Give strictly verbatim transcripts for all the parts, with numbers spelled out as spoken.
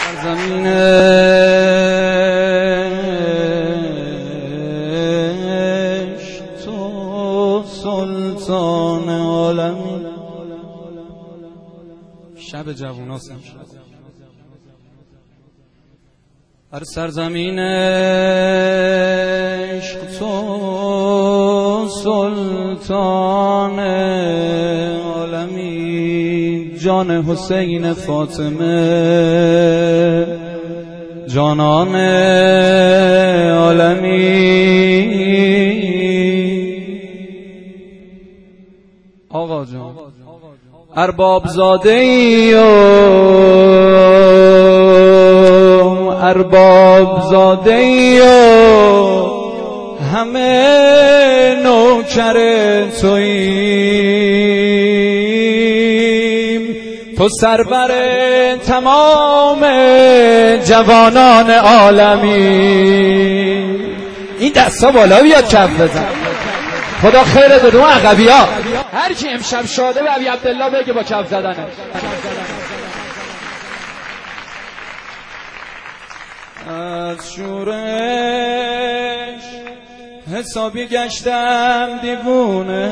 زمینش تو سلطان عالمی. شب جووناست امشب. هر سرزمینش تو سلطان عالمی. جان حسین فاطمه جانان عالمی. آقا جان ارباب زاده ای و ارباب زاده ای و همه نوکر توییم. تو سرور تمام جوانان عالمی. این دستا بالا بیاد کف بزن. خدا خیر دو عقبی ها. هر کی امشب شاده به ابی عبدالله بگه با کف زدنه. از شورش حسابی گشتم دیوونه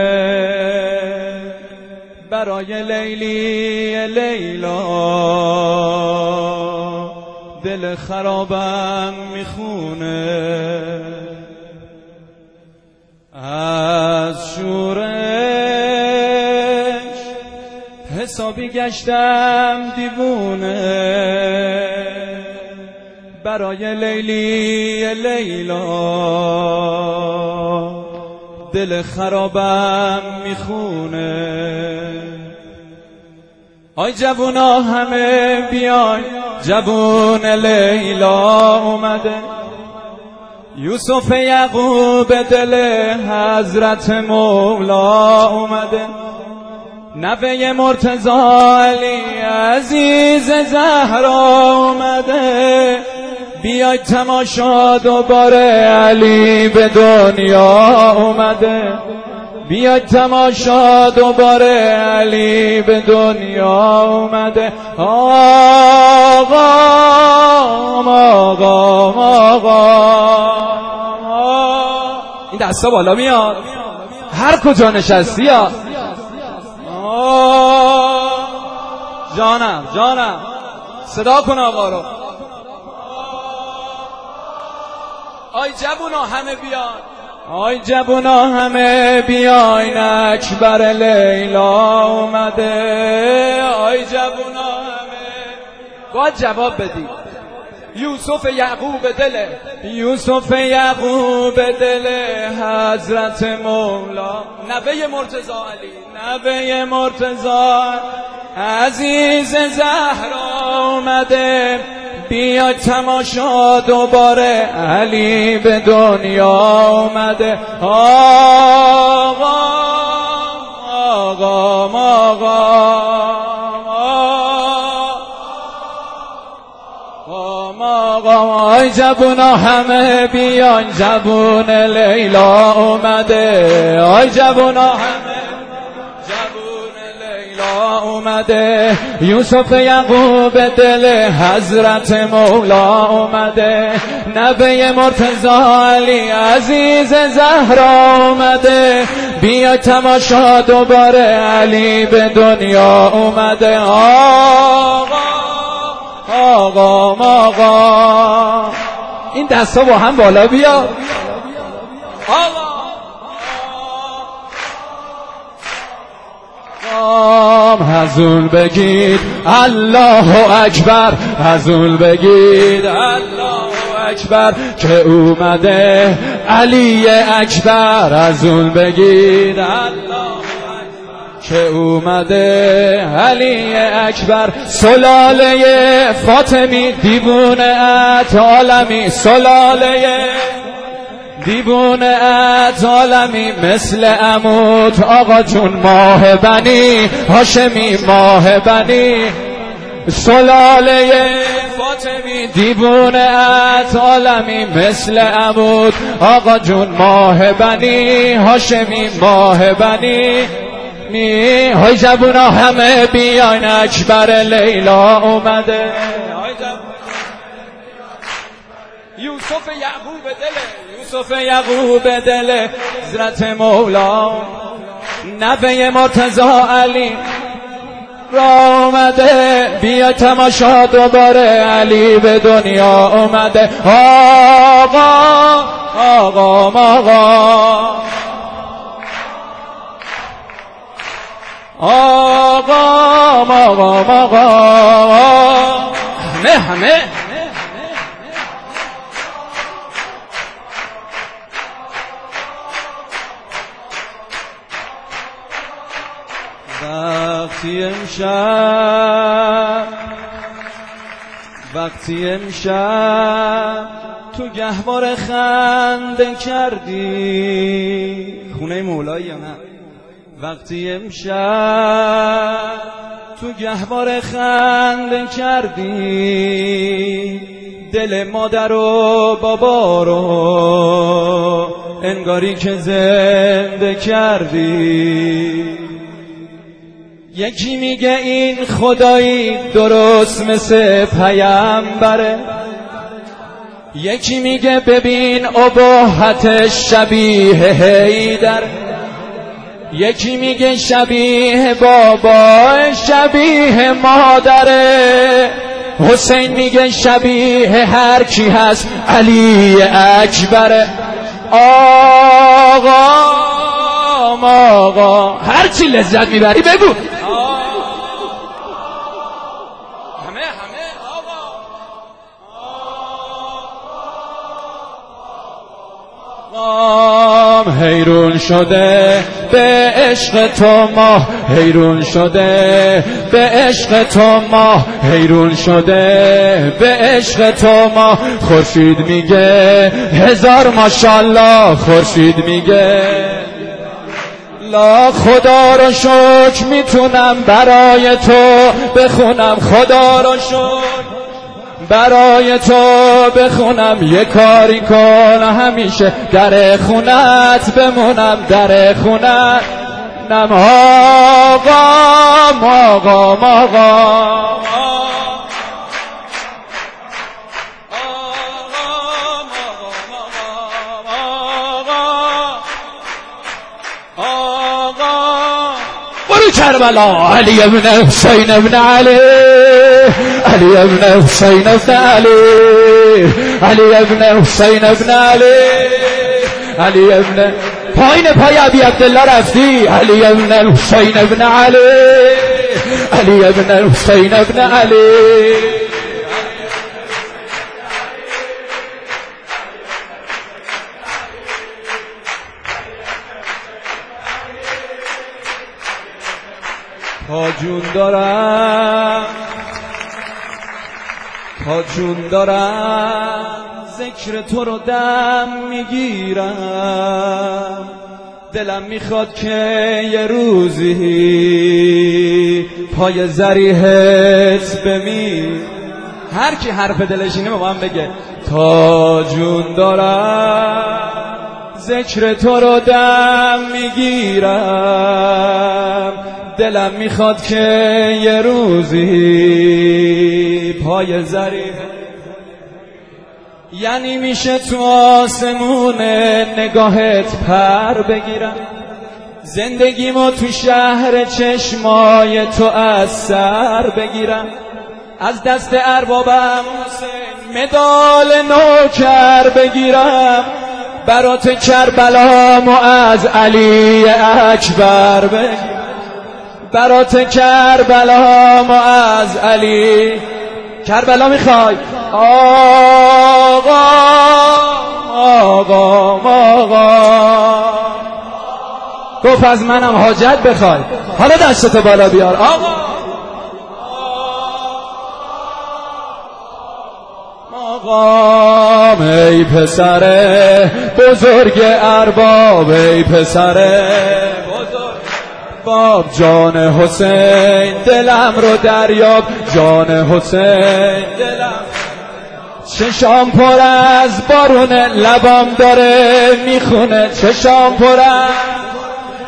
برای لیلی لیلا. دل خرابم میخونه از شورش حسابی گشتم دیوونه برای لیلی لیلا. دل خرابم میخونه. آی جوونا همه بیاین جوون لیلا اومده. یوسف یعقوب دل حضرت مولا اومده. نوه مرتضی علی عزیز زهرا اومده. بیاید تماشا دوباره علی به دنیا اومده. بیاید تماشا دوباره علی به دنیا اومده. آقا آقا آقا این دستا بالا میاد. هر کجا نشستی ها. جانم جانم صدا کن آقا رو. آی جوونا همه بیان. آی جوونا همه بیاین اکبر لیلا اومده. آی جوونا همه باید جواب بدی. یوسف یعقوب دل یوسف یعقوب دل حضرت مولا. نوه مرتضی علی نوه مرتضی عزیز زهرا اومده. بیا تماشا دوباره علی به دنیا اومده. آقا آقا آقا آقا آی جوونا همه بیان جوون لیلا اومده. آی جوونا همه جوون لیلا اومده. یوسف یعقوب دل حضرت مولا اومده. نوه مرتضی علی عزیز زهرا اومده. بیا تماشا دوباره علی به دنیا اومده. آقا آقا آقا این دستا با هم بالا بیا. آقا حضور بگید الله اکبر. حضور بگید الله اکبر که اومده علی اکبر. حضور بگید الله که اومده علی اکبر. سلاله فاطمی دیوونه ات عالمی. سلاله دیوونه ات عالمی مثل عمود آقا جون ماه بنی هاشمی ماه بنی. سلاله فاطمی دیوونه ات عالمی مثل عمود آقا جون ماه بنی هاشمی ماه بنی. می های جوونا همه بیاین اکبر لیلا اومده. یوسف یعقوب دله، یوسف یعقوب دله حضرت مولا نوه مرتضی علی را اومده. بیا تماشا دوباره علی به دنیا اومده. آقا آقا آقا آقا آقا آقا همه همه وقتی امشب وقتی امشب تو گهواره خنده کردی. خونه مولایی یا نه؟ وقتی امشب تو گهواره خنده کردی دل مادر و بابا رو انگاری که زنده کردی. یکی میگه این خدایی درست مثل پیامبره، یکی میگه ببین اباحت شبیه حیدر، یکی میگه شبیه بابا شبیه مادره، حسین میگه شبیه هر کی هست علی اکبره. آقا آقا هر چی لذت میبری بگو. همه همه آقا حیرون شده به عشق تو ما، حیرون شده به عشق تو ما، حیرون شده به عشق تو ما. خورشید میگه هزار ماشاءالله، خورشید میگه لا خدا رو شکر میتونم برای تو بخونم، خدا رو شکر برای تو بخونم. یه کاری کن همیشه در خونت بمونم، در خونت نم. آقا آقا آقا کربلا علی ابن حسین ابن علی، علی ابن حسین ابن علی، علی ابن حسین ابن علی، علی ابن پایین پای ابی عبدالله رفتی. علی ابن حسین ابن علی، علی ابن حسین ابن علی. تا جون دارم تا جون دارم ذکر تو رو دم میگیرم. دلم میخواد که یه روزی پای ذریحت بمیر. هر کی حرف دلش اینه با من بگه تا جون دارم ذکر تو رو دم میگیرم. دلم میخواد که یه روزی پای ذریح، یعنی میشه تو آسمون نگاهت پر بگیرم. زندگیمو تو شهر چشمای تو از سر بگیرم. از دست اربابم حسین مدال نوکر بگیرم. برات کربلامو از علی اکبر بگیرم. برات کربلامو از علی. کربلا میخوای؟ آقا آقا آقا گفت از منم حاجت بخوای. حالا دستتو بالا بیار. آقا آقا ای پسر بزرگ ارباب، ای پسر بزرگ باب، جان حسین دلم رو دریاب، جان حسین دلم. چشام پر از بارون لبام داره میخونه، چشام پر از